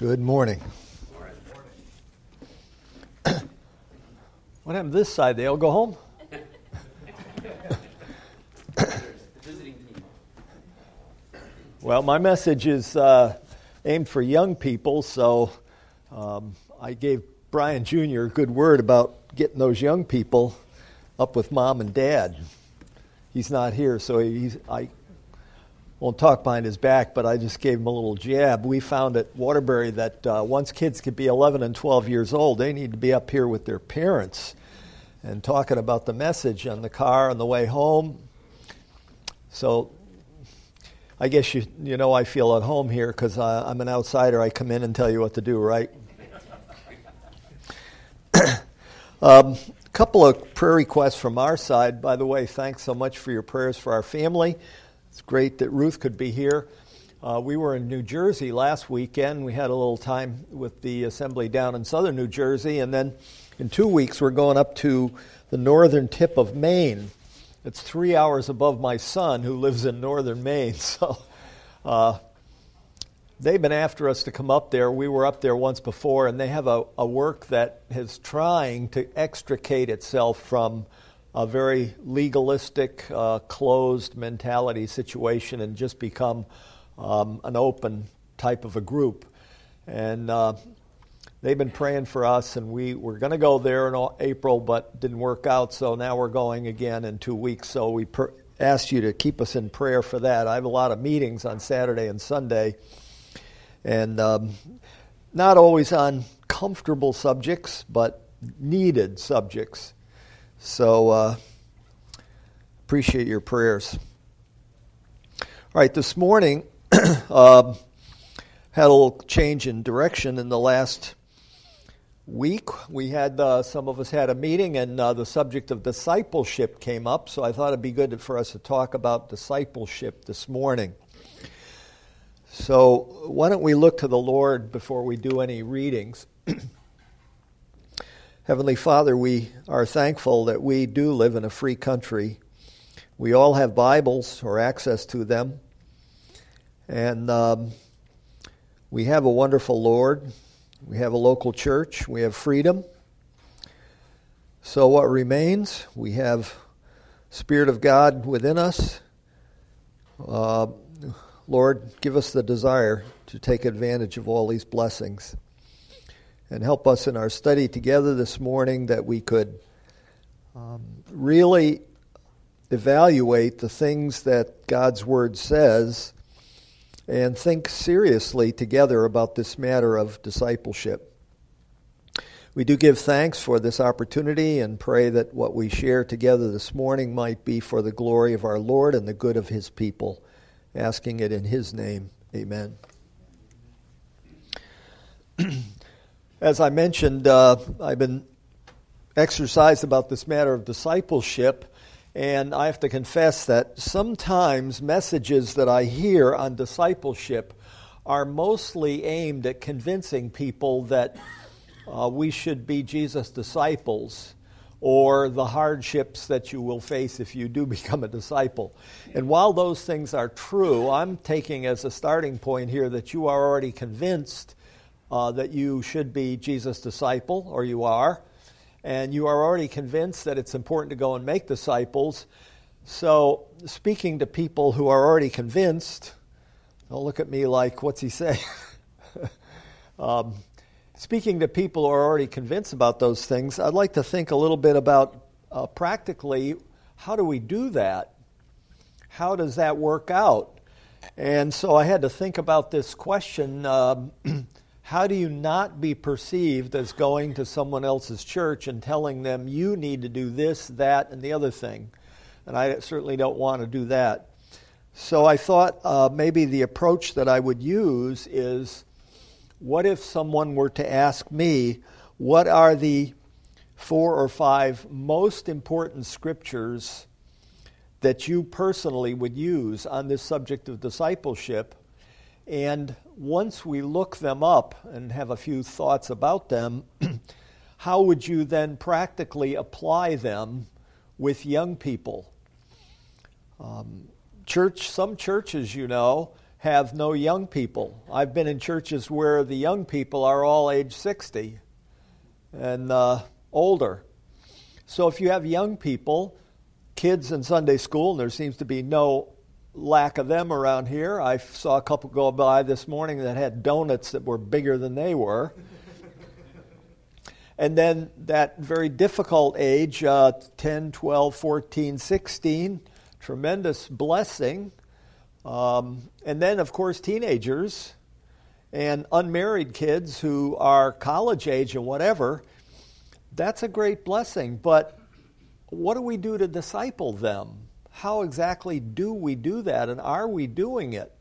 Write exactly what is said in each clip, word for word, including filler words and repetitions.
Good morning. What happened to this side? They all go home? Well, my message is uh, aimed for young people, so um, I gave Brian Junior a good word about getting those young people up with mom and dad. He's not here, so he's, I won't talk behind his back, but I just gave him a little jab. We found at Waterbury that uh, once kids could be eleven and twelve years old, they need to be up here with their parents and talking about the message on the car on the way home. So I guess you you know I feel at home here because uh, I'm an outsider. I come in and tell you what to do, right? um, a couple of prayer requests from our side. By the way, thanks so much for your prayers for our family. It's great that Ruth could be here. Uh, we were in New Jersey last weekend. We had a little time with the assembly down in southern New Jersey, and then in two weeks we're going up to the northern tip of Maine. It's three hours above my son, who lives in northern Maine. So uh, they've been after us to come up there. We were up there once before, and they have a, a work that is trying to extricate itself from a very legalistic, uh, closed mentality situation and just become um, an open type of a group. And uh, they've been praying for us, and we were going to go there in April, but didn't work out, so now we're going again in two weeks. So we per- asked you to keep us in prayer for that. I have a lot of meetings on Saturday and Sunday, and um, not always on comfortable subjects, but needed subjects. So, uh, appreciate your prayers. All right, this morning, uh, had a little change in direction in the last week. We had, uh, some of us had a meeting, and uh, the subject of discipleship came up, so I thought it'd be good for us to talk about discipleship this morning. So, why don't we look to the Lord before we do any readings? Heavenly Father, we are thankful that we do live in a free country. We all have Bibles or access to them. And um, we have a wonderful Lord. We have a local church. We have freedom. So what remains? We have Spirit of God within us. Uh, Lord, give us the desire to take advantage of all these blessings. And help us in our study together this morning that we could um, really evaluate the things that God's Word says and think seriously together about this matter of discipleship. We do give thanks for this opportunity and pray that what we share together this morning might be for the glory of our Lord and the good of His people. Asking it in His name, amen. As I mentioned, uh, I've been exercised about this matter of discipleship, and I have to confess that sometimes messages that I hear on discipleship are mostly aimed at convincing people that uh, we should be Jesus' disciples, or the hardships that you will face if you do become a disciple. And while those things are true, I'm taking as a starting point here that you are already convinced Uh, that you should be Jesus' disciple, or you are, and you are already convinced that it's important to go and make disciples. So speaking to people who are already convinced, don't look at me like, what's he saying? um, speaking to people who are already convinced about those things, I'd like to think a little bit about uh, practically, how do we do that? How does that work out? And so I had to think about this question. Um, How do you not be perceived as going to someone else's church and telling them you need to do this, that, and the other thing? And I certainly don't want to do that. So I thought uh, maybe the approach that I would use is, what if someone were to ask me, what are the four or five most important scriptures that you personally would use on this subject of discipleship? And once we look them up and have a few thoughts about them, how would you then practically apply them with young people? Um, church, some churches, you know, have no young people. I've been in churches where the young people are all age sixty and uh, older. So if you have young people, kids in Sunday school, and there seems to be no lack of them around here. I saw a couple go by this morning that had donuts that were bigger than they were. And then that very difficult age, uh, ten, twelve, fourteen, sixteen, tremendous blessing. Um, and then, of course, teenagers and unmarried kids who are college age and whatever. That's a great blessing. But what do we do to disciple them? How exactly do we do that, and are we doing it?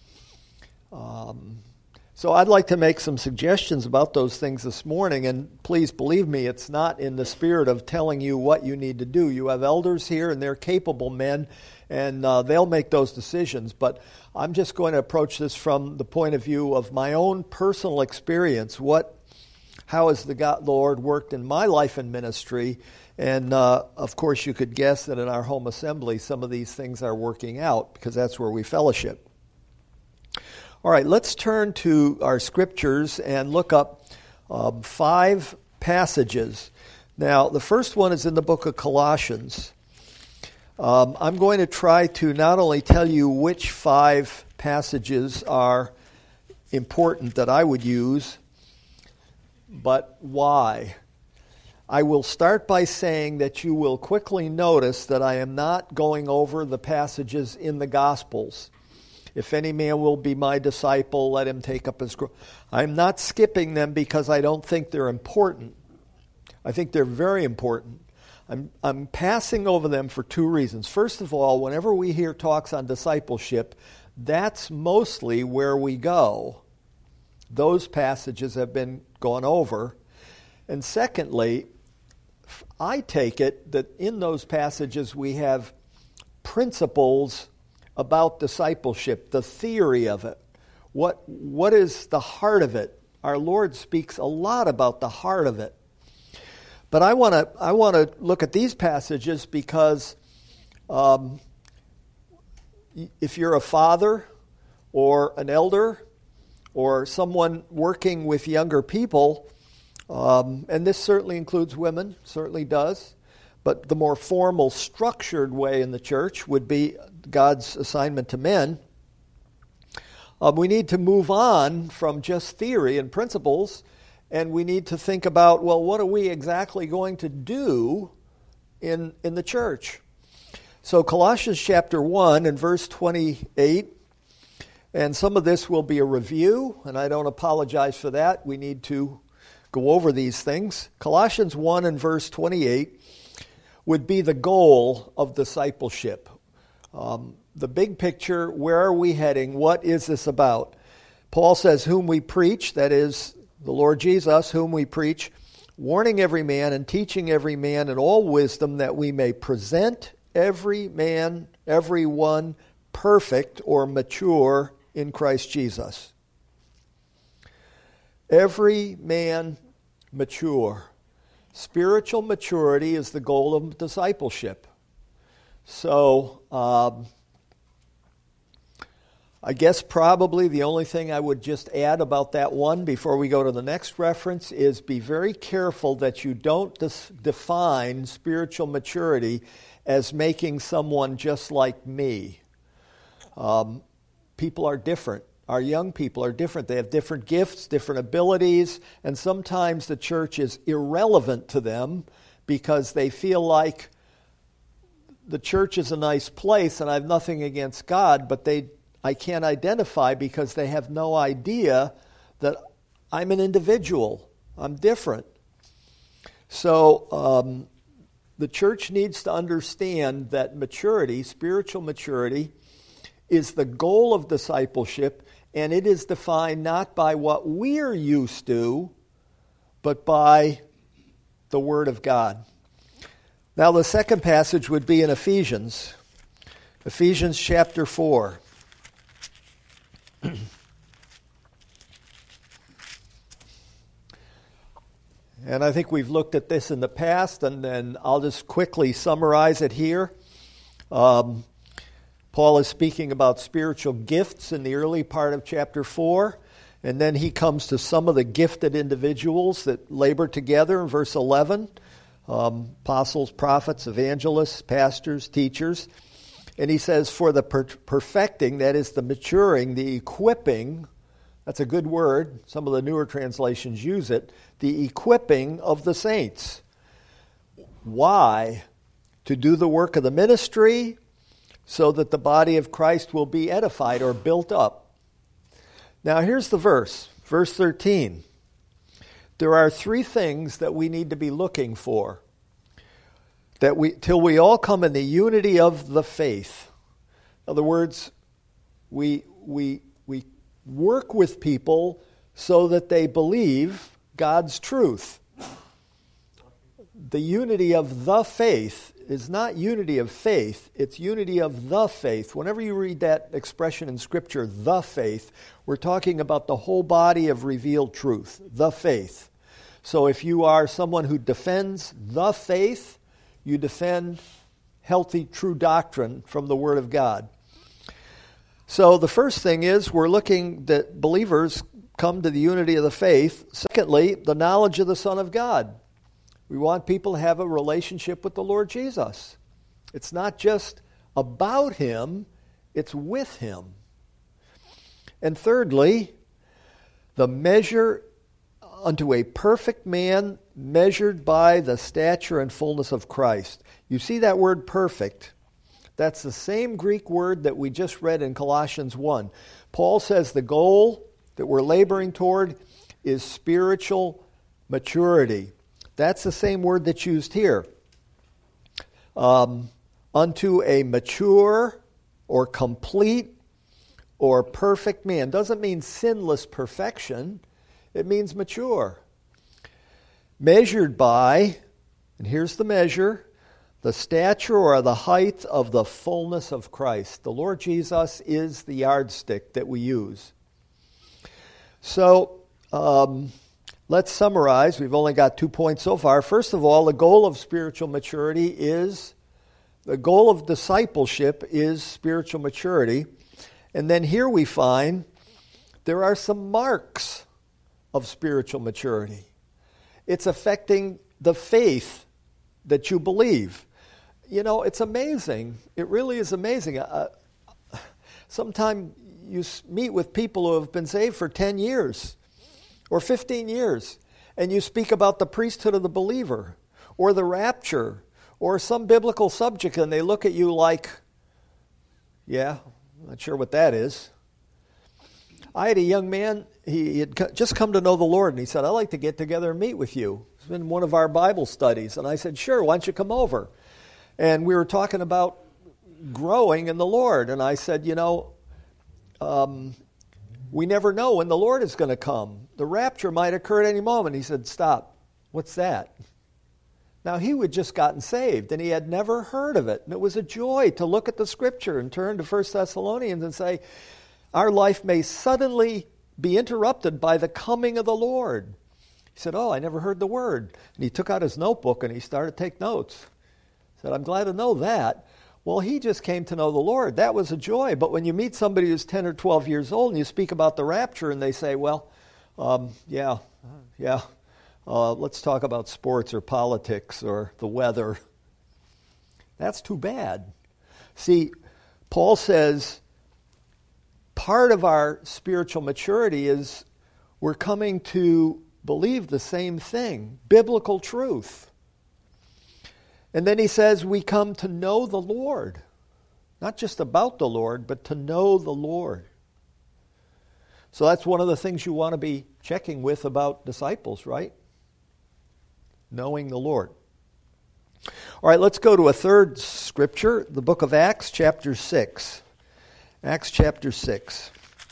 Um, so I'd like to make some suggestions about those things this morning, and please believe me, it's not in the spirit of telling you what you need to do. You have elders here, and they're capable men, and uh, they'll make those decisions, but I'm just going to approach this from the point of view of my own personal experience. What, how has the God, Lord worked in my life and ministry? And, uh, of course, you could guess that in our home assembly, some of these things are working out because that's where we fellowship. All right, let's turn to our scriptures and look up um, five passages. Now, the first one is in the book of Colossians. Um, I'm going to try to not only tell you which five passages are important that I would use, but why. I will start by saying that you will quickly notice that I am not going over the passages in the Gospels. If any man will be my disciple, let him take up his cross. I'm not skipping them because I don't think they're important. I think they're very important. I'm, I'm passing over them for two reasons. First of all, whenever we hear talks on discipleship, that's mostly where we go. Those passages have been gone over. And secondly, I take it that in those passages we have principles about discipleship, the theory of it. What, what is the heart of it? Our Lord speaks a lot about the heart of it. But I want to I want to look at these passages because um, if you're a father or an elder or someone working with younger people, um, and this certainly includes women, certainly does, but the more formal, structured way in the church would be God's assignment to men. Um, we need to move on from just theory and principles, and we need to think about, well, what are we exactly going to do in, in the church? So Colossians chapter one and verse twenty-eight, and some of this will be a review, and I don't apologize for that. We need to go over these things. Colossians one and verse twenty-eight would be the goal of discipleship. Um, the big picture, where are we heading? What is this about? Paul says, whom we preach, that is the Lord Jesus, whom we preach, warning every man and teaching every man in all wisdom, that we may present every man, every one, perfect or mature in Christ Jesus. Every man mature. Spiritual maturity is the goal of discipleship. So, um, I guess probably the only thing I would just add about that one before we go to the next reference is be very careful that you don't dis- define spiritual maturity as making someone just like me. Um, people are different. Our young people are different. They have different gifts, different abilities, and sometimes the church is irrelevant to them because they feel like the church is a nice place and I have nothing against God, but they I can't identify because they have no idea that I'm an individual. I'm different. So um, the church needs to understand that maturity, spiritual maturity, is the goal of discipleship, and it is defined not by what we're used to, but by the Word of God. Now the second passage would be in Ephesians. Ephesians chapter four. And I think we've looked at this in the past, and then I'll just quickly summarize it here. Um, Paul is speaking about spiritual gifts in the early part of chapter four. And then he comes to some of the gifted individuals that labor together in verse eleven. Um, apostles, prophets, evangelists, pastors, teachers. And he says, for the per- perfecting, that is the maturing, the equipping, that's a good word, some of the newer translations use it, the equipping of the saints. Why? To do the work of the ministry so that the body of Christ will be edified or built up. Now here's the verse, verse thirteen. There are three things that we need to be looking for. That we till we all come in the unity of the faith. In other words, we we we work with people so that they believe God's truth. The unity of the faith is not unity of faith, it's unity of the faith. Whenever you read that expression in Scripture, the faith, we're talking about the whole body of revealed truth, the faith. So if you are someone who defends the faith, you defend healthy, true doctrine from the Word of God. So the first thing is we're looking that believers come to the unity of the faith. Secondly, the knowledge of the Son of God. We want people to have a relationship with the Lord Jesus. It's not just about Him, it's with Him. And thirdly, the measure unto a perfect man measured by the stature and fullness of Christ. You see that word perfect? That's the same Greek word that we just read in Colossians one. Paul says the goal that we're laboring toward is spiritual maturity. That's the same word that's used here. Um, unto a mature or complete or perfect man. Doesn't mean sinless perfection. It means mature. Measured by, and here's the measure, the stature or the height of the fullness of Christ. The Lord Jesus is the yardstick that we use. So, um, let's summarize. We've only got two points so far. First of all, the goal of spiritual maturity is, the goal of discipleship is spiritual maturity. And then here we find there are some marks of spiritual maturity. It's affecting the faith that you believe. You know, it's amazing. It really is amazing. Uh, Sometimes you meet with people who have been saved for ten years or fifteen years, and you speak about the priesthood of the believer or the rapture or some biblical subject, and they look at you like, yeah, I'm not sure what that is. I had a young man, he had just come to know the Lord, and he said, I'd like to get together and meet with you. It's been one of our Bible studies. And I said, sure, why don't you come over? And we were talking about growing in the Lord. And I said, you know, um, we never know when the Lord is going to come. The rapture might occur at any moment. He said, stop. What's that? Now, he had just gotten saved, and he had never heard of it. And it was a joy to look at the Scripture and turn to First Thessalonians and say, our life may suddenly be interrupted by the coming of the Lord. He said, oh, I never heard the word. And he took out his notebook and he started to take notes. He said, I'm glad to know that. Well, he just came to know the Lord. That was a joy. But when you meet somebody who's ten or twelve years old and you speak about the rapture and they say, well, um, yeah, yeah, uh, let's talk about sports or politics or the weather. That's too bad. See, Paul says part of our spiritual maturity is we're coming to believe the same thing, biblical truth. And then he says we come to know the Lord. Not just about the Lord, but to know the Lord. So that's one of the things you want to be checking with about disciples, right? Knowing the Lord. All right, let's go to a third scripture, the book of Acts, chapter six. Acts chapter six.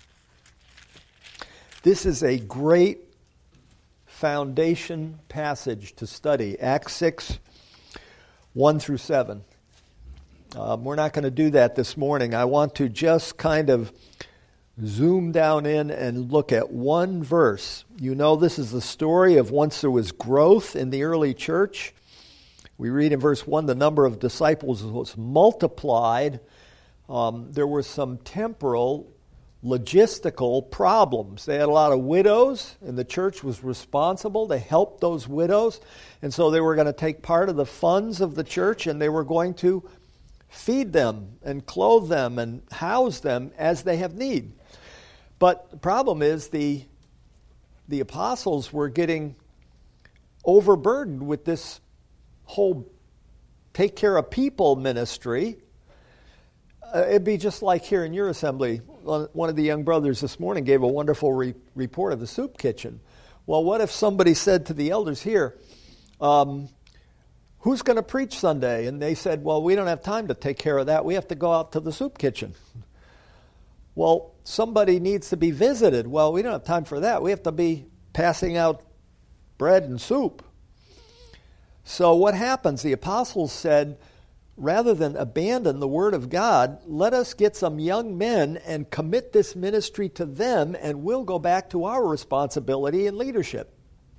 This is a great foundation passage to study. Acts six, one through seven. Um, we're not going to do that this morning. I want to just kind of zoom down in and look at one verse. You know, this is the story of once there was growth in the early church. We read in verse one, the number of disciples was multiplied um, there were some temporal, logistical problems. They had a lot of widows, and the church was responsible to help those widows. And so they were going to take part of the funds of the church, and they were going to feed them and clothe them and house them as they have need. But the problem is the, the apostles were getting overburdened with this whole take care of people ministry. Uh, it'd be just like here in your assembly. One of the young brothers this morning gave a wonderful re- report of the soup kitchen. Well, what if somebody said to the elders here, um, who's going to preach Sunday? And they said, well, we don't have time to take care of that. We have to go out to the soup kitchen. Well, somebody needs to be visited. Well, we don't have time for that. We have to be passing out bread and soup. So what happens? The apostles said, rather than abandon the Word of God, let us get some young men and commit this ministry to them, and we'll go back to our responsibility in leadership.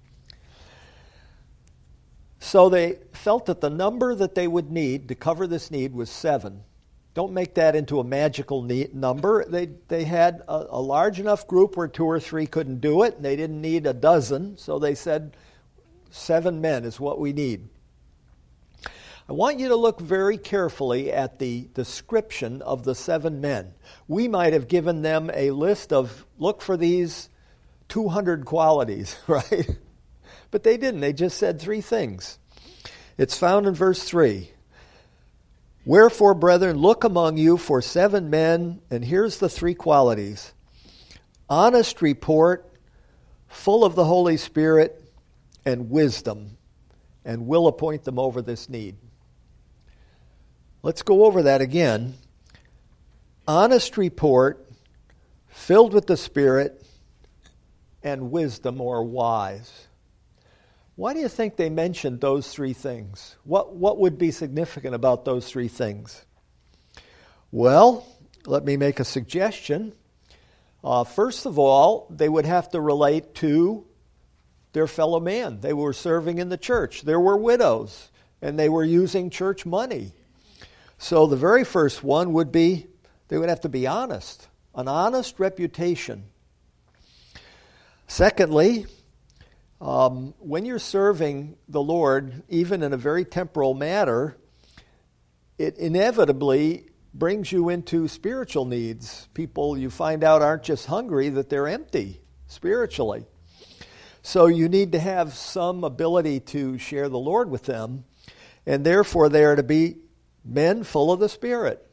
So they felt that the number that they would need to cover this need was seven. Don't make that into a magical need number. They they had a, a large enough group where two or three couldn't do it, and they didn't need a dozen, so they said seven men is what we need. I want you to look very carefully at the description of the seven men. We might have given them a list of, look for these two hundred qualities, right? But they didn't. They just said three things. It's found in verse three. Wherefore, brethren, look among you for seven men, and here's the three qualities. Honest report, full of the Holy Spirit, and wisdom, and we'll appoint them over this need. Let's go over that again. Honest report, filled with the Spirit, and wisdom or wise. Why do you think they mentioned those three things? What, what would be significant about those three things? Well, let me make a suggestion. Uh, first of all, they would have to relate to their fellow man. They were serving in the church. There were widows, and they were using church money. So the very first one would be, they would have to be honest, an honest reputation. Secondly, um, when you're serving the Lord, even in a very temporal matter, it inevitably brings you into spiritual needs. People you find out aren't just hungry, that they're empty spiritually. So you need to have some ability to share the Lord with them, and therefore they are to be men full of the Spirit.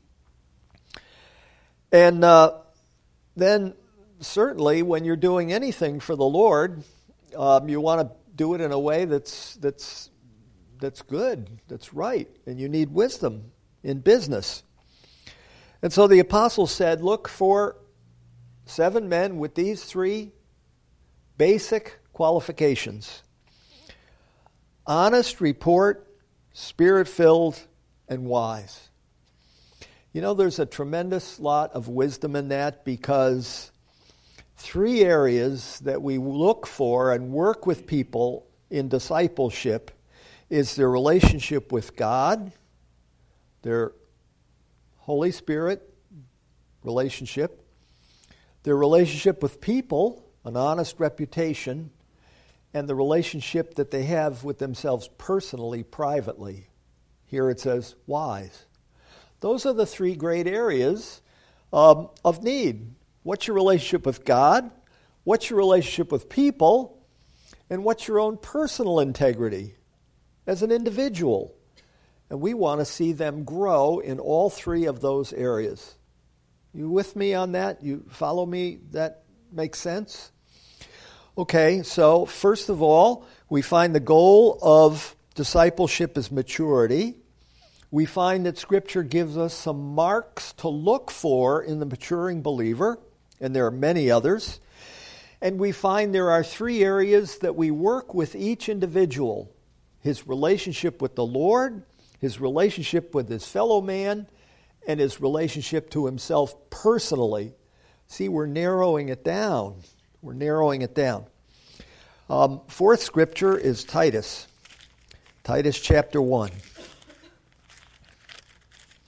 And uh, then certainly when you're doing anything for the Lord, um, you want to do it in a way that's that's that's good, that's right, and you need wisdom in business. And so the apostles said, look for seven men with these three basic qualifications. Honest report, Spirit-filled, and wise. You know, there's a tremendous lot of wisdom in that, because three areas that we look for and work with people in discipleship is their relationship with God, their Holy Spirit relationship, their relationship with people, an honest reputation, and the relationship that they have with themselves personally, privately. Here it says wise. Those are the three great areas um, of need. What's your relationship with God? What's your relationship with people? And what's your own personal integrity as an individual? And we want to see them grow in all three of those areas. You with me on that? You follow me? That makes sense? Okay, so first of all, we find the goal of discipleship is maturity. We find that Scripture gives us some marks to look for in the maturing believer, and there are many others. And we find there are three areas that we work with each individual: his relationship with the Lord, his relationship with his fellow man, and his relationship to himself personally. See, we're narrowing it down. We're narrowing it down. Um, fourth scripture is Titus. Titus chapter one.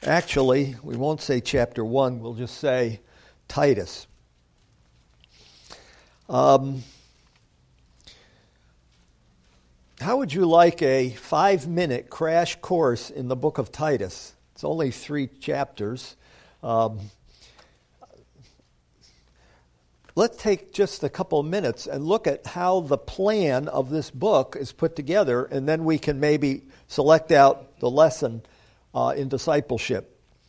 Actually, we won't say chapter one, we'll just say Titus. Um, how would you like a five-minute crash course in the book of Titus? It's only three chapters. Um, let's take just a couple of minutes and look at how the plan of this book is put together, and then we can maybe select out the lesson uh, in discipleship.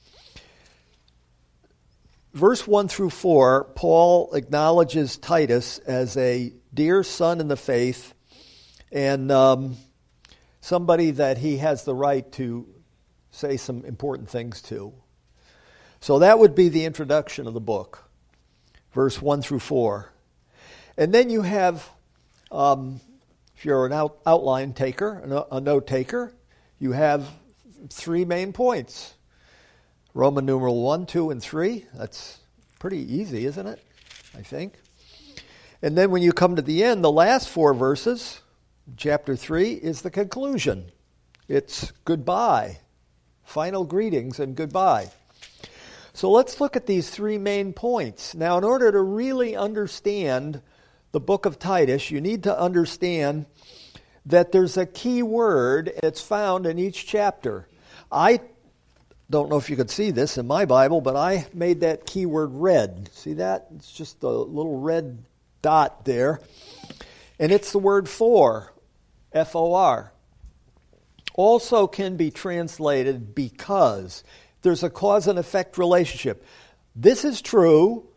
Verse one through four, Paul acknowledges Titus as a dear son in the faith and um, somebody that he has the right to say some important things to. So that would be the introduction of the book, verse one through four. And then you have, um, if you're an out, outline taker, a, a note taker, you have three main points. Roman numeral one, two, and three. That's pretty easy, isn't it? I think. And then when you come to the end, the last four verses, chapter three, is the conclusion. It's goodbye. Final greetings and goodbye. So let's look at these three main points. Now, in order to really understand the book of Titus, you need to understand that there's a key word that's found in each chapter. I don't know if you could see this in my Bible, but I made that keyword red. See that? It's just a little red dot there. And it's the word for, F O R. Also can be translated because. There's a cause and effect relationship. This is true,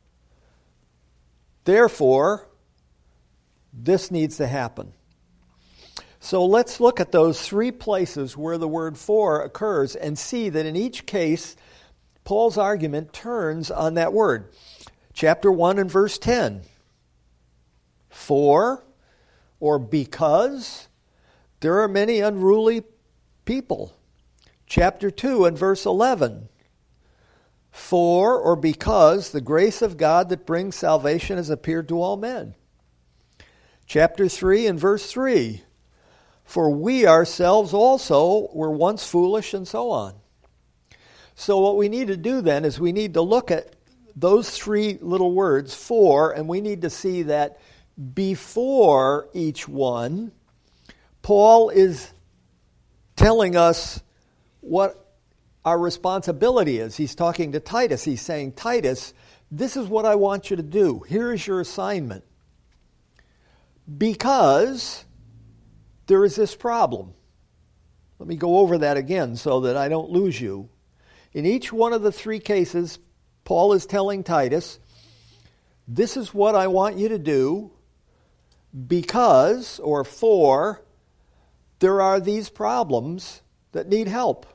therefore, this needs to happen. So let's look at those three places where the word for occurs and see that in each case, Paul's argument turns on that word. Chapter one and verse ten. For or because there are many unruly people. Chapter two and verse eleven. For or because the grace of God that brings salvation has appeared to all men. Chapter three and verse three. For we ourselves also were once foolish, and so on. So what we need to do then is we need to look at those three little words, for, and we need to see that before each one, Paul is telling us what our responsibility is. He's talking to Titus. He's saying, Titus, this is what I want you to do. Here is your assignment. Because there is this problem. Let me go over that again so that I don't lose you. In each one of the three cases, Paul is telling Titus, this is what I want you to do because, or for, there are these problems that need help.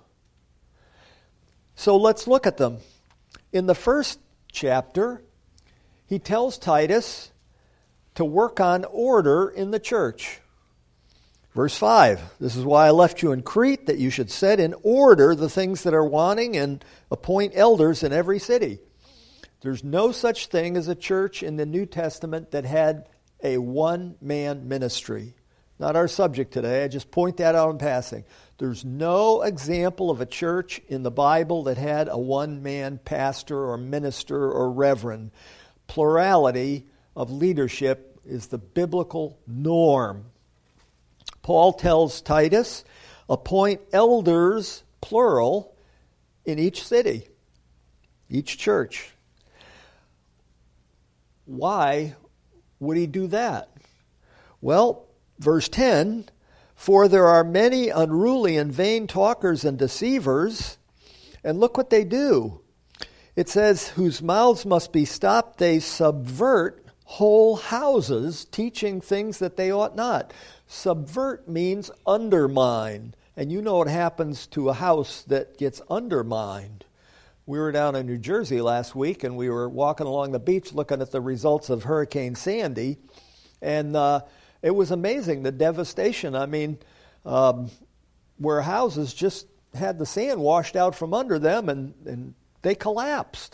So let's look at them. In the first chapter, he tells Titus to work on order in the church. Verse five, this is why I left you in Crete, that you should set in order the things that are wanting and appoint elders in every city. There's no such thing as a church in the New Testament that had a one-man ministry. Not our subject today, I just point that out in passing. There's no example of a church in the Bible that had a one-man pastor or minister or reverend. Plurality of leadership is the biblical norm. Paul tells Titus, appoint elders, plural, in each city, each church. Why would he do that? Well, verse ten, for there are many unruly and vain talkers and deceivers, and look what they do. It says, whose mouths must be stopped, they subvert whole houses, teaching things that they ought not. Subvert means undermine, and you know what happens to a house that gets undermined. We were down in New Jersey last week, and we were walking along the beach looking at the results of Hurricane Sandy, and uh, it was amazing, the devastation. I mean, um, where houses just had the sand washed out from under them, and, and they collapsed.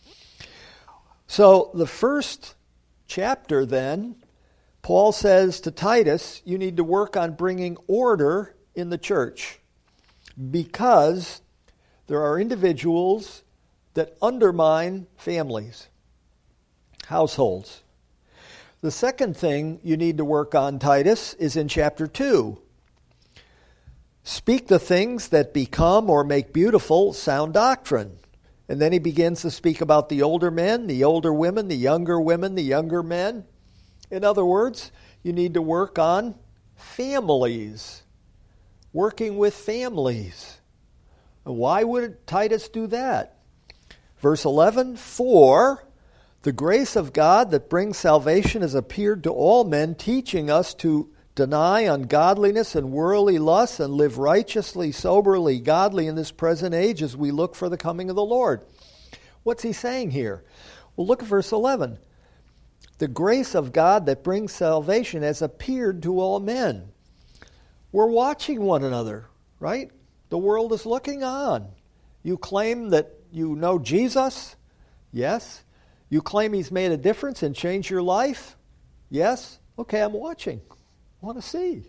So the first chapter then, Paul says to Titus, you need to work on bringing order in the church because there are individuals that undermine families, households. The second thing you need to work on, Titus, is in chapter two. Speak the things that become or make beautiful sound doctrine. And then he begins to speak about the older men, the older women, the younger women, the younger men. In other words, you need to work on families, working with families. And why would Titus do that? Verse eleven, for the grace of God that brings salvation has appeared to all men, teaching us to deny ungodliness and worldly lusts and live righteously, soberly, godly in this present age as we look for the coming of the Lord. What's he saying here? Well, look at verse eleven. The grace of God that brings salvation has appeared to all men. We're watching one another, right? The world is looking on. You claim that you know Jesus? Yes. You claim he's made a difference and changed your life? Yes. Okay, I'm watching. I want to see.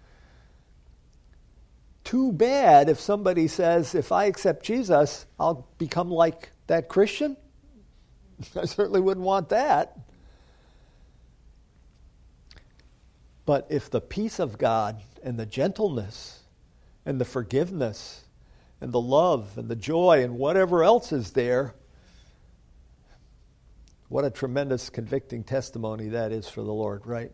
Too bad if somebody says, if I accept Jesus, I'll become like that Christian. I certainly wouldn't want that. But if the peace of God and the gentleness and the forgiveness and the love and the joy and whatever else is there, what a tremendous convicting testimony that is for the Lord, right?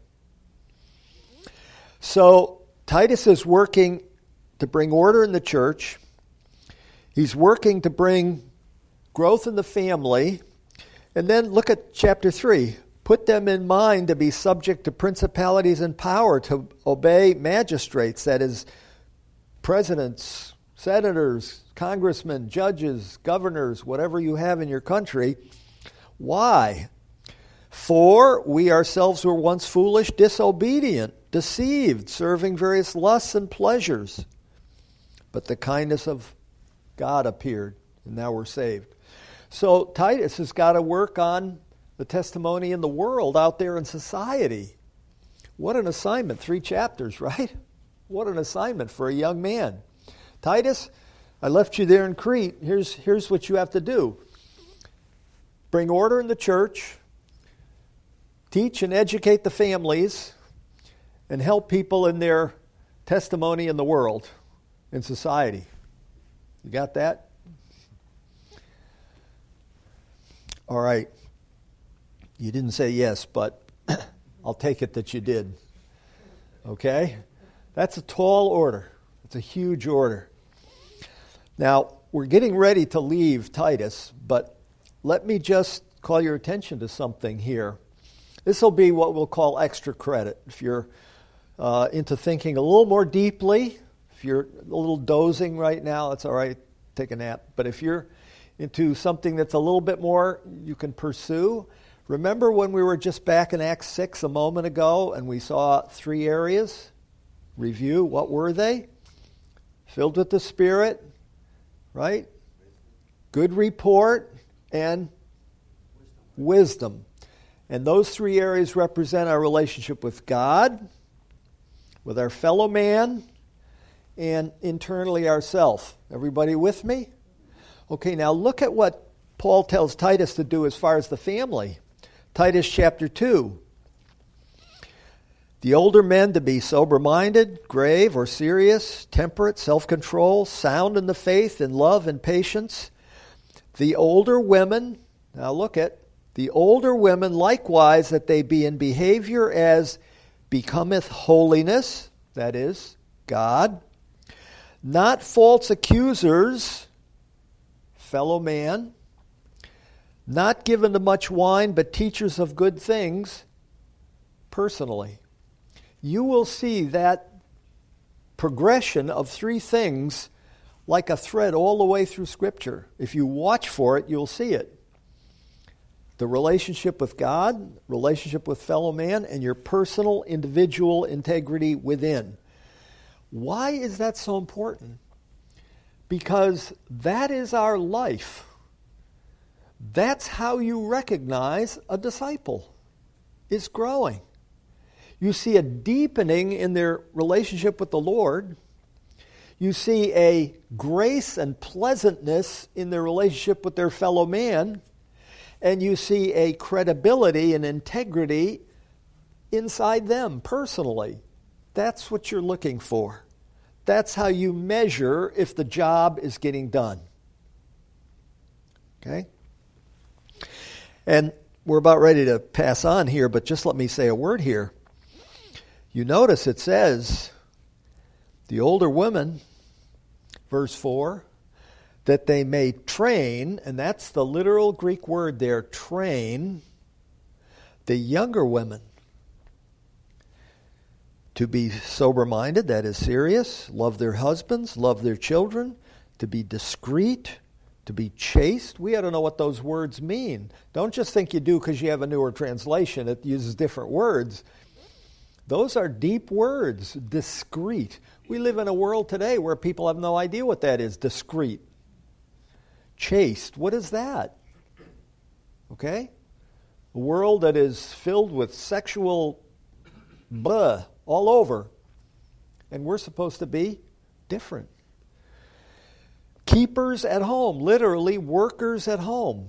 So Titus is working to bring order in the church. He's working to bring growth in the family. And then look at chapter three. Put them in mind to be subject to principalities and power, to obey magistrates, that is, presidents, senators, congressmen, judges, governors, whatever you have in your country. Why? For we ourselves were once foolish, disobedient, deceived, serving various lusts and pleasures. But the kindness of God appeared, and now we're saved. So Titus has got to work on the testimony in the world out there in society. What an assignment. Three chapters, right? What an assignment for a young man. Titus, I left you there in Crete. Here's, here's what you have to do. Bring order in the church, teach and educate the families, and help people in their testimony in the world, in society. You got that? All right. You didn't say yes, but I'll take it that you did. Okay? That's a tall order. It's a huge order. Now, we're getting ready to leave Titus, but let me just call your attention to something here. This will be what we'll call extra credit. If you're uh, into thinking a little more deeply, if you're a little dozing right now, that's all right, take a nap. But if you're into something that's a little bit more you can pursue, remember when we were just back in Acts six a moment ago and we saw three areas? Review, what were they? Filled with the Spirit, right? Good report, and wisdom. And those three areas represent our relationship with God, with our fellow man, and internally ourself. Everybody with me? Okay, now look at what Paul tells Titus to do as far as the family. Titus chapter two. The older men to be sober-minded, grave or serious, temperate, self-control, sound in the faith, in love and patience. The older women, now look at, the older women likewise that they be in behavior as becometh holiness, that is, God, not false accusers, fellow man, not given to much wine, but teachers of good things, personally. You will see that progression of three things like a thread all the way through Scripture. If you watch for it, you'll see it. The relationship with God, relationship with fellow man, and your personal, individual integrity within. Why is that so important? Because that is our life. That's how you recognize a disciple is growing. You see a deepening in their relationship with the Lord. You see a grace and pleasantness in their relationship with their fellow man, and you see a credibility and integrity inside them personally. That's what you're looking for. That's how you measure if the job is getting done. Okay? And we're about ready to pass on here, but just let me say a word here. You notice it says, the older women, verse four, that they may train, and that's the literal Greek word there, train, the younger women to be sober-minded, that is serious, love their husbands, love their children, to be discreet, to be chaste. We ought to know what those words mean. Don't just think you do because you have a newer translation. It uses different words. Those are deep words, discreet. We live in a world today where people have no idea what that is, discreet. Chaste, what is that? Okay? A world that is filled with sexual blah all over. And we're supposed to be different. Keepers at home, literally workers at home.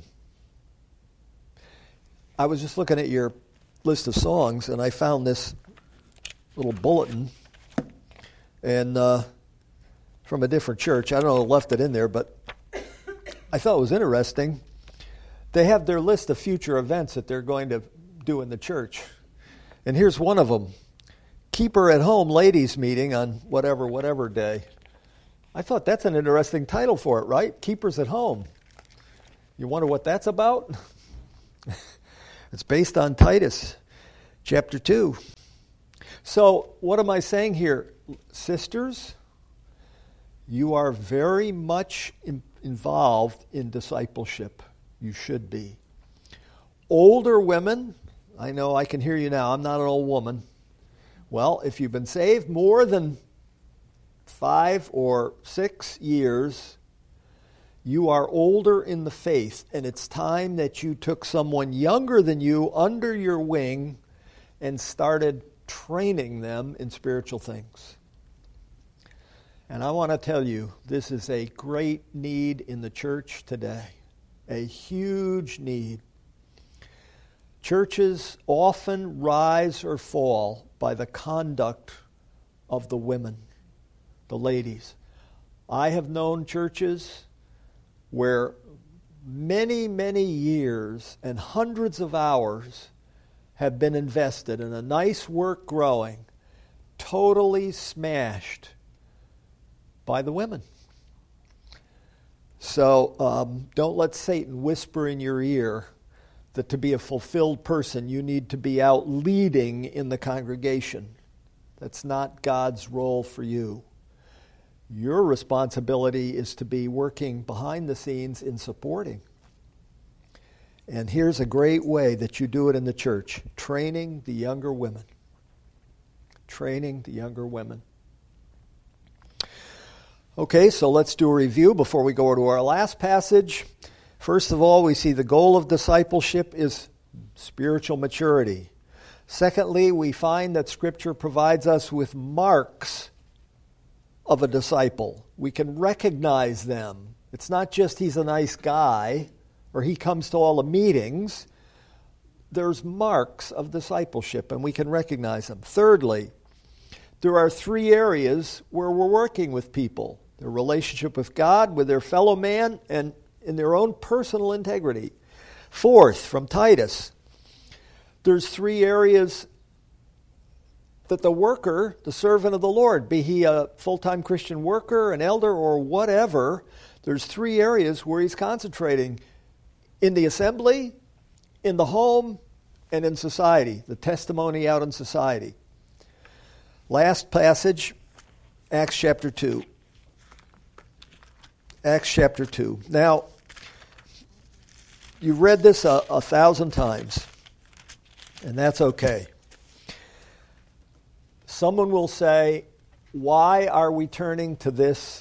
I was just looking at your list of songs, and I found this little bulletin and uh, from a different church. I don't know who left it in there, but I thought it was interesting. They have their list of future events that they're going to do in the church. And here's one of them. Keeper at Home Ladies Meeting on whatever, whatever day. I thought that's an interesting title for it, right? Keepers at Home. You wonder what that's about? It's based on Titus chapter two. So what am I saying here? Sisters, you are very much in, involved in discipleship. You should be. Older women, I know I can hear you now. I'm not an old woman. Well, if you've been saved more than five or six years, you are older in the faith, and it's time that you took someone younger than you under your wing and started training them in spiritual things. And I want to tell you, this is a great need in the church today, a huge need. Churches often rise or fall by the conduct of the women, the ladies. I have known churches where many, many years and hundreds of hours have been invested in a nice work growing, totally smashed by the women. So um, don't let Satan whisper in your ear that to be a fulfilled person, you need to be out leading in the congregation. That's not God's role for you. Your responsibility is to be working behind the scenes in supporting. And here's a great way that you do it in the church. Training the younger women. Training the younger women. Okay, so let's do a review before we go to our last passage. First of all, we see the goal of discipleship is spiritual maturity. Secondly, we find that Scripture provides us with marks of a disciple. We can recognize them. It's not just he's a nice guy or he comes to all the meetings. There's marks of discipleship, and we can recognize them. Thirdly, there are three areas where we're working with people. Their relationship with God, with their fellow man, and in their own personal integrity. Fourth, from Titus, there's three areas that the worker, the servant of the Lord, be he a full-time Christian worker, an elder, or whatever, there's three areas where he's concentrating: in the assembly, in the home, and in society, the testimony out in society. Last passage, Acts chapter two. Acts chapter two. Now, you've read this a, a thousand times, and that's okay. Someone will say, why are we turning to this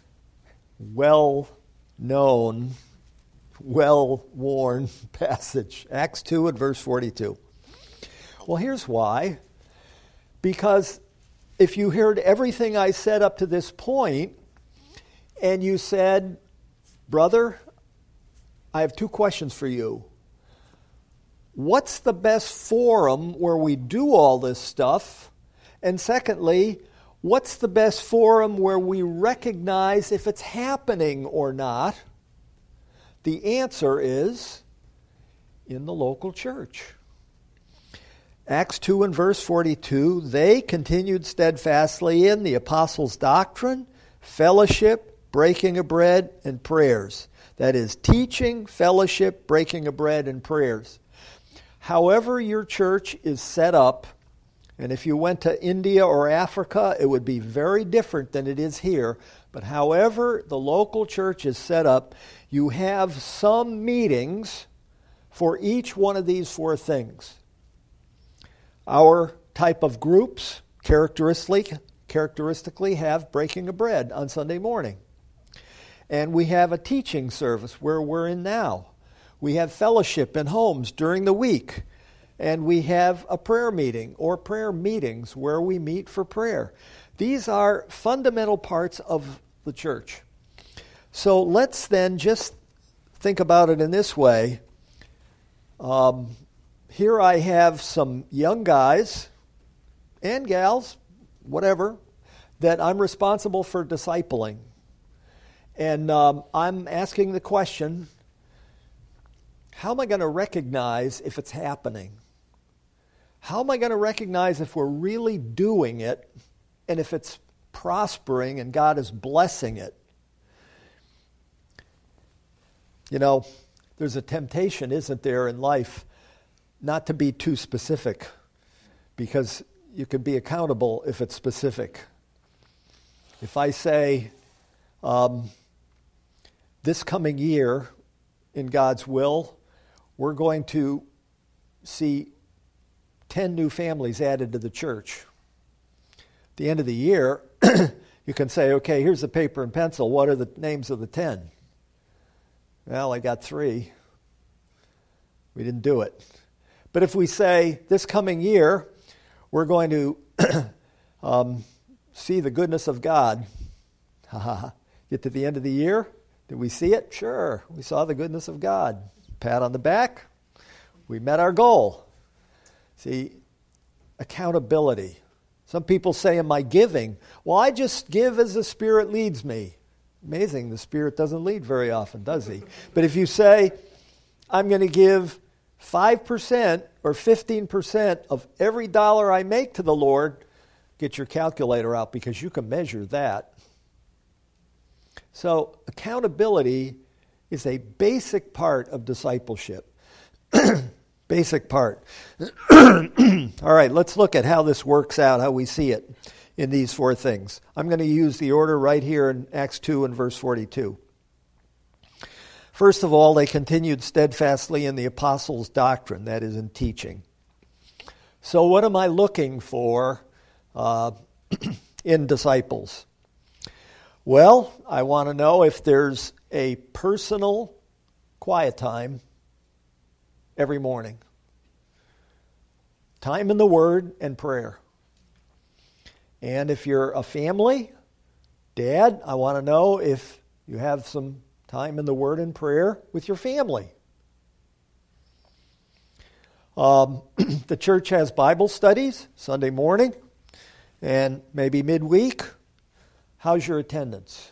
well-known, well-worn passage? Acts two and verse forty-two. Well, here's why. Because if you heard everything I said up to this point, and you said, brother, I have two questions for you. What's the best forum where we do all this stuff? And secondly, what's the best forum where we recognize if it's happening or not? The answer is in the local church. Acts two and verse forty-two, they continued steadfastly in the apostles' doctrine, fellowship, breaking of bread, and prayers. That is, teaching, fellowship, breaking of bread, and prayers. However your church is set up, and if you went to India or Africa, it would be very different than it is here. But however the local church is set up, you have some meetings for each one of these four things. Our type of groups characteristically, characteristically have breaking of bread on Sunday morning. And we have a teaching service where we're in now. We have fellowship in homes during the week. And we have a prayer meeting or prayer meetings where we meet for prayer. These are fundamental parts of the church. So let's then just think about it in this way. Um, here I have some young guys and gals, whatever, that I'm responsible for discipling. And um, I'm asking the question, how am I going to recognize if it's happening? How am I going to recognize if we're really doing it and if it's prospering and God is blessing it? You know, there's a temptation, isn't there, in life not to be too specific, because you can be accountable if it's specific. If I say, um, this coming year, in God's will, we're going to see ten new families added to the church. At the end of the year, you can say, okay, here's the paper and pencil. What are the names of the ten? Well, I got three. We didn't do it. But if we say, this coming year, we're going to um, see the goodness of God. Get to the end of the year, did we see it? Sure, we saw the goodness of God. Pat on the back, we met our goal. See, accountability. Some people say in my giving, well, I just give as the Spirit leads me. Amazing, the Spirit doesn't lead very often, does he? But if you say, I'm going to give five percent or fifteen percent of every dollar I make to the Lord, get your calculator out because you can measure that. So accountability is a basic part of discipleship. Basic part. All right, let's look at how this works out, how we see it in these four things. I'm going to use the order right here in Acts two and verse forty-two. First of all, they continued steadfastly in the apostles' doctrine, that is, in teaching. So what am I looking for uh, in disciples? Well, I want to know if there's a personal quiet time every morning. Time in the Word and prayer. And if you're a family, Dad, I want to know if you have some time in the Word and prayer with your family. Um, the church has Bible studies Sunday morning and maybe midweek. How's your attendance?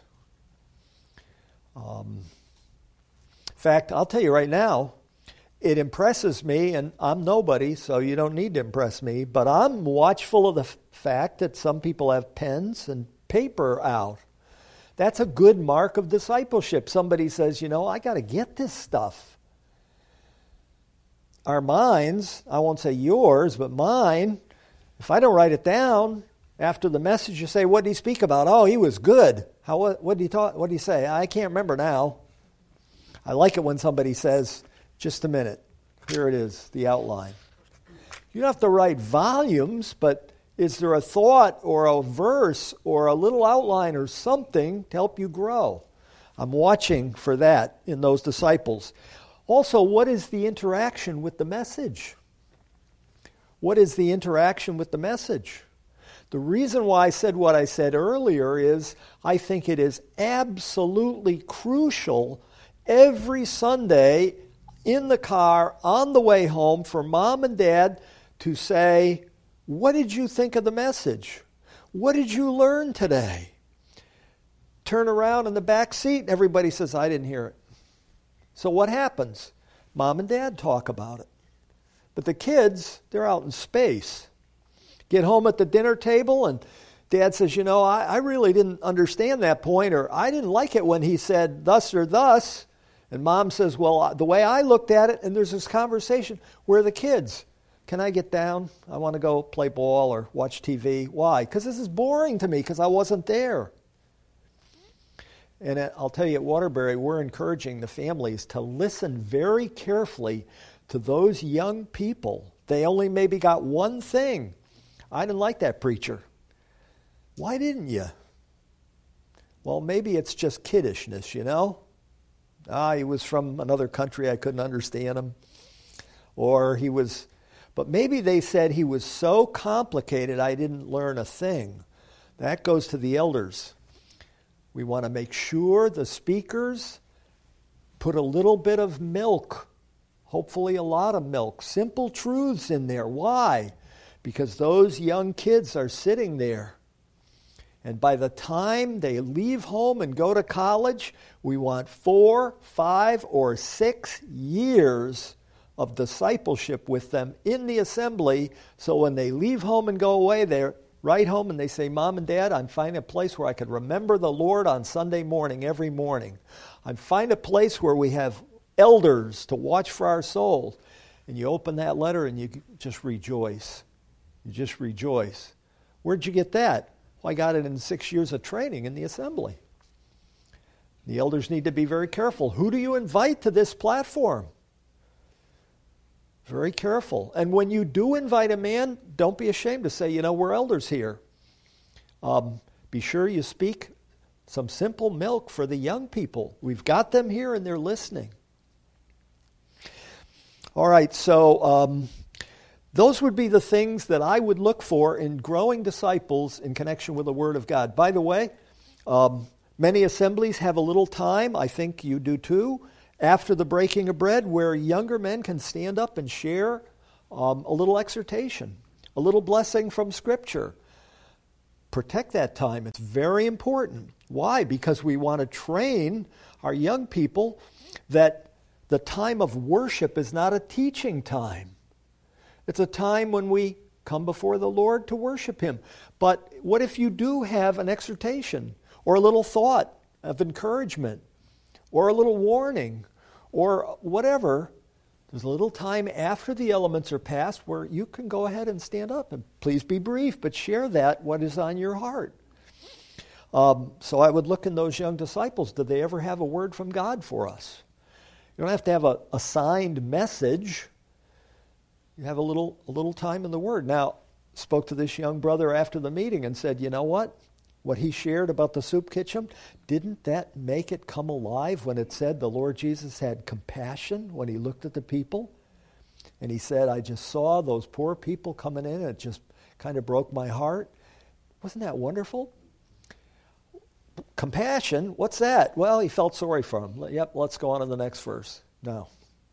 Um, in fact, I'll tell you right now, it impresses me, and I'm nobody, so you don't need to impress me, but I'm watchful of the f- fact that some people have pens and paper out. That's a good mark of discipleship. Somebody says, you know, I got to get this stuff. Our minds, I won't say yours, but mine, if I don't write it down, after the message you say, what did he speak about? Oh, he was good. How? What, what did he talk? What did he say? I can't remember now. I like it when somebody says, just a minute. Here it is, the outline. You don't have to write volumes, but is there a thought or a verse or a little outline or something to help you grow? I'm watching for that in those disciples. Also, what is the interaction with the message? What is the interaction with the message? The reason why I said what I said earlier is I think it is absolutely crucial every Sunday in the car on the way home for mom and dad to say, what did you think of the message? What did you learn today? Turn around in the back seat and everybody says, I didn't hear it. So what happens? Mom and dad talk about it. But the kids, they're out in space. Get home at the dinner table and dad says, you know, I, I really didn't understand that point, or I didn't like it when he said thus or thus. And mom says, well, the way I looked at it, and there's this conversation, where are the kids? Can I get down? I want to go play ball or watch T V. Why? Because this is boring to me because I wasn't there. And I'll tell you, at Waterbury, we're encouraging the families to listen very carefully to those young people. They only maybe got one thing. I didn't like that preacher. Why didn't you? Well, maybe it's just kiddishness, you know? Ah, he was from another country, I couldn't understand him. Or he was, but maybe they said he was so complicated I didn't learn a thing. That goes to the elders. We want to make sure the speakers put a little bit of milk, hopefully a lot of milk, simple truths in there. Why? Because those young kids are sitting there. And by the time they leave home and go to college, we want four, five, or six years of discipleship with them in the assembly, so when they leave home and go away, they're right home and they say, Mom and Dad, I'm finding a place where I could remember the Lord on Sunday morning, every morning. I'm finding a place where we have elders to watch for our souls. And you open that letter and you just rejoice. You just rejoice. Where'd you get that? Well, I got it in six years of training in the assembly. The elders need to be very careful. Who do you invite to this platform? Very careful. And when you do invite a man, don't be ashamed to say, you know, we're elders here. Um, be sure you speak some simple milk for the young people. We've got them here and they're listening. All right, so um, those would be the things that I would look for in growing disciples in connection with the Word of God. By the way, um, many assemblies have a little time, I think you do too, after the breaking of bread, where younger men can stand up and share um, a little exhortation, a little blessing from Scripture. Protect that time. It's very important. Why? Because we want to train our young people that the time of worship is not a teaching time. It's a time when we come before the Lord to worship Him. But what if you do have an exhortation or a little thought of encouragement or a little warning or whatever? There's a little time after the elements are passed where you can go ahead and stand up and please be brief, but share that, what is on your heart. Um, so I would look in those young disciples. Did they ever have a word from God for us? You don't have to have a assigned message. You have a little a little time in the Word. Now, spoke to this young brother after the meeting and said, you know what? What he shared about the soup kitchen, didn't that make it come alive when it said the Lord Jesus had compassion when He looked at the people? And he said, I just saw those poor people coming in and it just kind of broke my heart. Wasn't that wonderful? Compassion, what's that? Well, he felt sorry for them. Yep, let's go on to the next verse. No.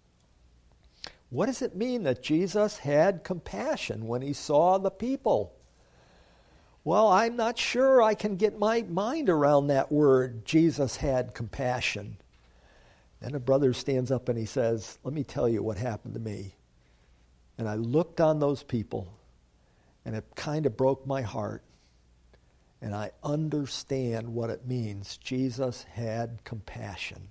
What does it mean that Jesus had compassion when He saw the people? Well, I'm not sure I can get my mind around that word, Jesus had compassion. Then a brother stands up and he says, let me tell you what happened to me. And I looked on those people and it kind of broke my heart. And I understand what it means. Jesus had compassion.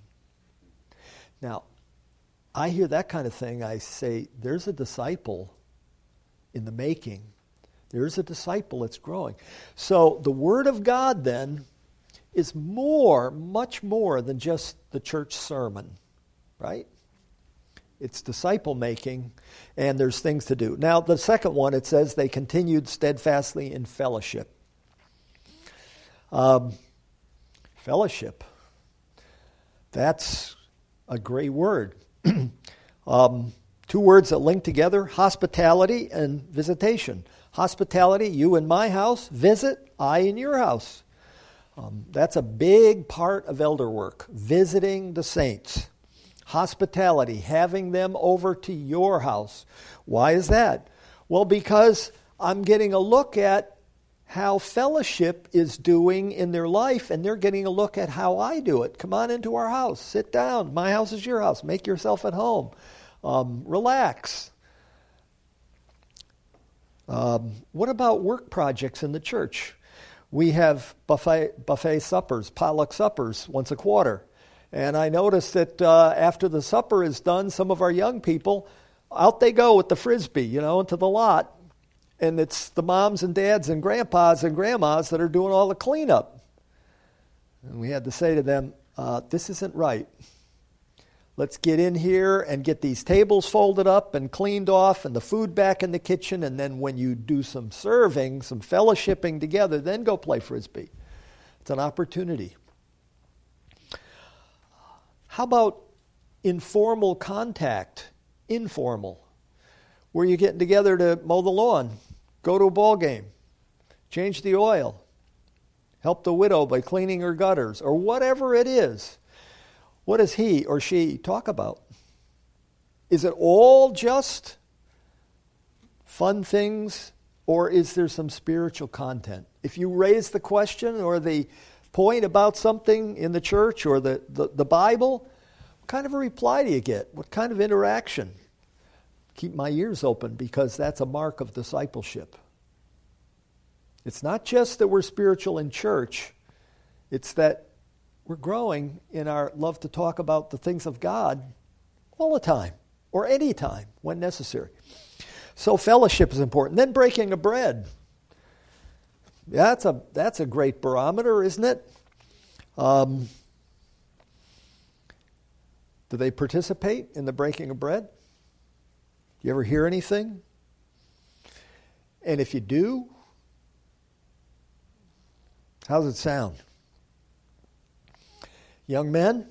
Now, I hear that kind of thing. I say, there's a disciple in the making. There's a disciple that's growing. So the Word of God then is more, much more than just the church sermon, right? It's disciple making, and there's things to do. Now, the second one, it says they continued steadfastly in fellowship. Um, fellowship. That's a great word. um, Two words that link together, hospitality and visitation. Hospitality, you in my house. Visit, I in your house. Um, that's a big part of elder work, visiting the saints. Hospitality, having them over to your house. Why is that? Well, because I'm getting a look at how fellowship is doing in their life, and they're getting a look at how I do it. Come on into our house. Sit down. My house is your house. Make yourself at home. Um, relax. Um, what about work projects in the church? We have buffet, buffet suppers, potluck suppers once a quarter. And I noticed that uh, after the supper is done, some of our young people, out they go with the Frisbee, you know, into the lot. And it's the moms and dads and grandpas and grandmas that are doing all the cleanup. And we had to say to them, uh, this isn't right. Let's get in here and get these tables folded up and cleaned off and the food back in the kitchen. And then when you do some serving, some fellowshipping together, then go play Frisbee. It's an opportunity. How about informal contact, informal, where you're getting together to mow the lawn, go to a ball game, change the oil, help the widow by cleaning her gutters, or whatever it is. What does he or she talk about? Is it all just fun things, or is there some spiritual content? If you raise the question or the point about something in the church or the, the, the Bible, what kind of a reply do you get? What kind of interaction? Keep my ears open, because that's a mark of discipleship. It's not just that we're spiritual in church. It's that we're growing in our love to talk about the things of God all the time, or any time when necessary. So fellowship is important. Then breaking of bread. That's a, that's a great barometer, isn't it? Um, do they participate in the breaking of bread? You ever hear anything? And if you do, how does it sound? Young men,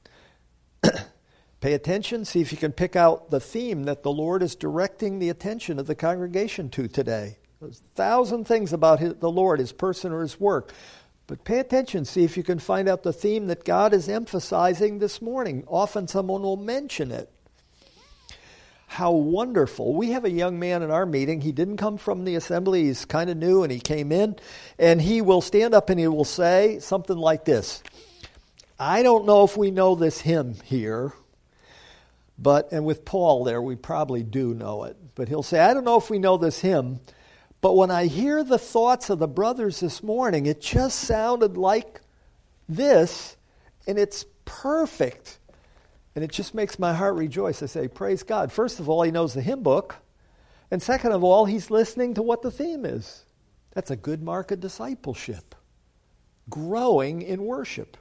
pay attention. See if you can pick out the theme that the Lord is directing the attention of the congregation to today. There's a thousand things about his, the Lord, his person or his work. But pay attention. See if you can find out the theme that God is emphasizing this morning. Often someone will mention it. How wonderful. We have a young man in our meeting. He didn't come from the assembly. He's kind of new, and he came in. And he will stand up and he will say something like this. I don't know if we know this hymn here, but, and with Paul there, we probably do know it. But he'll say, I don't know if we know this hymn, but when I hear the thoughts of the brothers this morning, it just sounded like this, and it's perfect. And it just makes my heart rejoice. I say, praise God. First of all, he knows the hymn book. And second of all, he's listening to what the theme is. That's a good mark of discipleship. Growing in worship.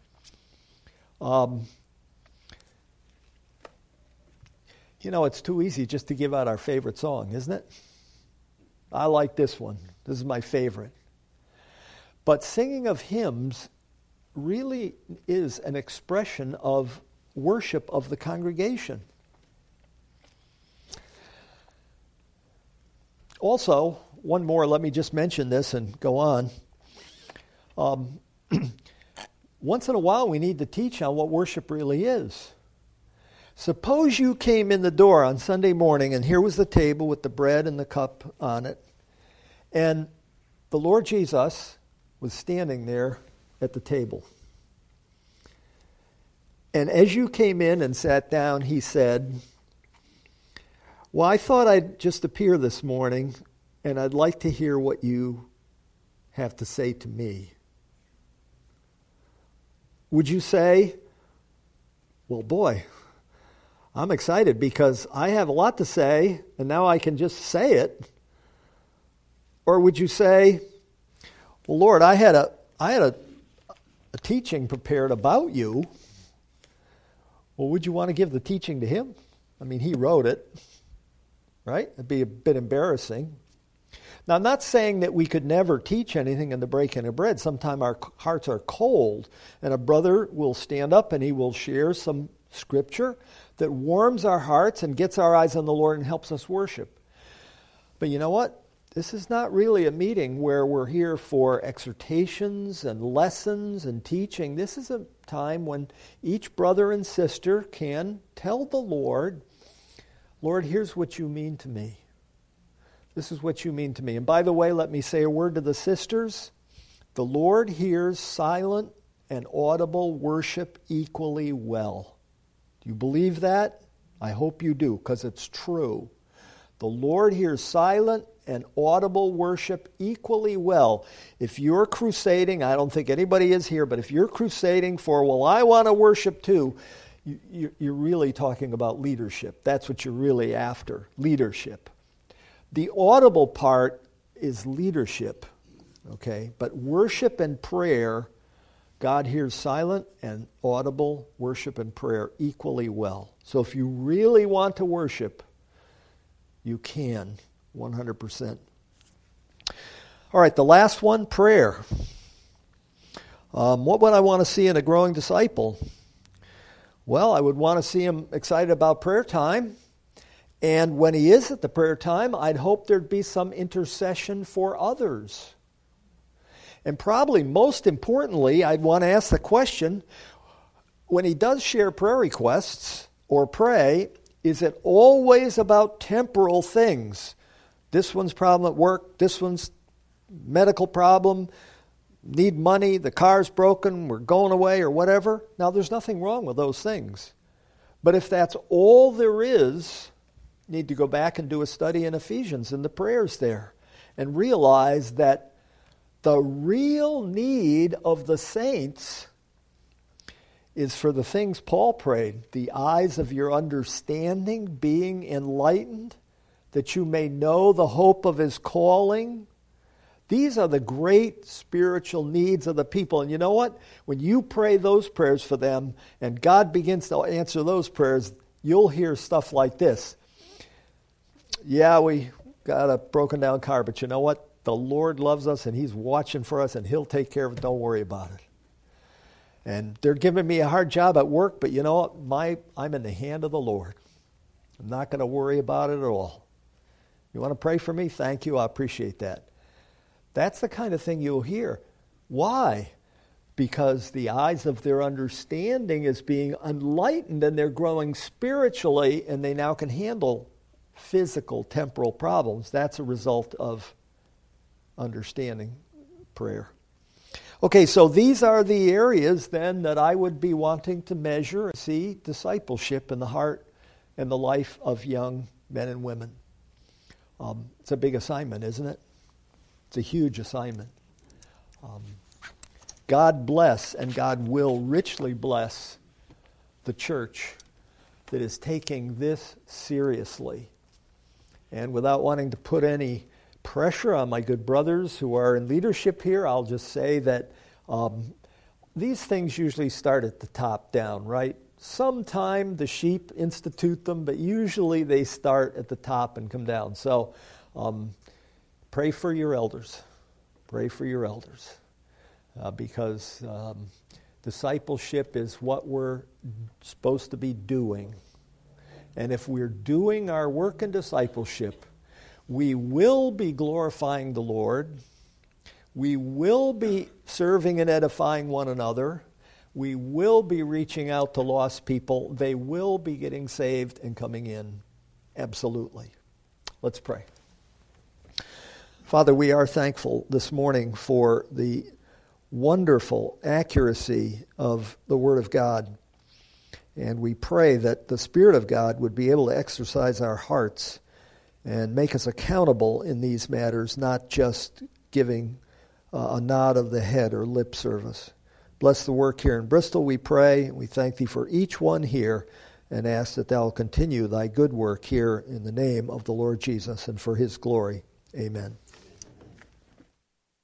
Um, you know, it's too easy just to give out our favorite song, isn't it? I like this one. This is my favorite. But singing of hymns really is an expression of worship of the congregation. Also, one more, let me just mention this and go on. Um, once in a while, we need to teach on what worship really is. Suppose you came in the door on Sunday morning, and here was the table with the bread and the cup on it, and the Lord Jesus was standing there at the table. And as you came in and sat down, he said, well, I thought I'd just appear this morning, and I'd like to hear what you have to say to me. Would you say, well, boy, I'm excited because I have a lot to say, and now I can just say it? Or would you say, well, Lord, I had a I had a, a teaching prepared about you. Well, would you want to give the teaching to him? I mean, he wrote it, right? It'd be a bit embarrassing. Now, I'm not saying that we could never teach anything in the breaking of bread. Sometimes our hearts are cold, and a brother will stand up and he will share some scripture. that warms our hearts and gets our eyes on the Lord and helps us worship. But you know what? This is not really a meeting where we're here for exhortations and lessons and teaching. This is a time when each brother and sister can tell the Lord, Lord, here's what you mean to me. This is what you mean to me. And by the way, let me say a word to the sisters. The Lord hears silent and audible worship equally well. Do you believe that? I hope you do, because it's true. The Lord hears silent and audible worship equally well. If you're crusading, I don't think anybody is here, but if you're crusading for, well, I want to worship too, you, you're really talking about leadership. That's what you're really after, leadership. The audible part is leadership, okay? But worship and prayer, God hears silent and audible worship and prayer equally well. So if you really want to worship, you can, one hundred percent. All right, the last one, prayer. Um, what would I want to see in a growing disciple? Well, I would want to see him excited about prayer time. And when he is at the prayer time, I'd hope there'd be some intercession for others. And probably most importantly, I'd want to ask the question, when he does share prayer requests or pray, is it always about temporal things? This one's problem at work, this one's medical problem, need money, the car's broken, we're going away or whatever. Now, there's nothing wrong with those things. But if that's all there is, you need to go back and do a study in Ephesians and the prayers there and realize that the real need of the saints is for the things Paul prayed, the eyes of your understanding being enlightened, that you may know the hope of his calling. These are the great spiritual needs of the people. And you know what? When you pray those prayers for them and God begins to answer those prayers, you'll hear stuff like this. Yeah, we got a broken down car, but you know what? The Lord loves us and he's watching for us and he'll take care of it. Don't worry about it. And they're giving me a hard job at work, but you know what? My, I'm in the hand of the Lord. I'm not going to worry about it at all. You want to pray for me? Thank you. I appreciate that. That's the kind of thing you'll hear. Why? Because the eyes of their understanding is being enlightened and they're growing spiritually and they now can handle physical, temporal problems. That's a result of understanding prayer. Okay, so these are the areas then that I would be wanting to measure and see discipleship in the heart and the life of young men and women. Um, it's a big assignment, isn't it? It's a huge assignment. Um, God bless and God will richly bless the church that is taking this seriously. And without wanting to put any pressure on my good brothers who are in leadership here, I'll just say that um, these things usually start at the top down, right? Sometime the sheep institute them, but usually they start at the top and come down. So um, pray for your elders. Pray for your elders. Uh, because um, discipleship is what we're supposed to be doing. And if we're doing our work in discipleship, we will be glorifying the Lord. We will be serving and edifying one another. We will be reaching out to lost people. They will be getting saved and coming in. Absolutely. Let's pray. Father, we are thankful this morning for the wonderful accuracy of the Word of God. And we pray that the Spirit of God would be able to exercise our hearts and make us accountable in these matters, not just giving uh, a nod of the head or lip service. Bless the work here in Bristol, we pray. We thank Thee for each one here and ask that Thou continue Thy good work here in the name of the Lord Jesus and for His glory. Amen.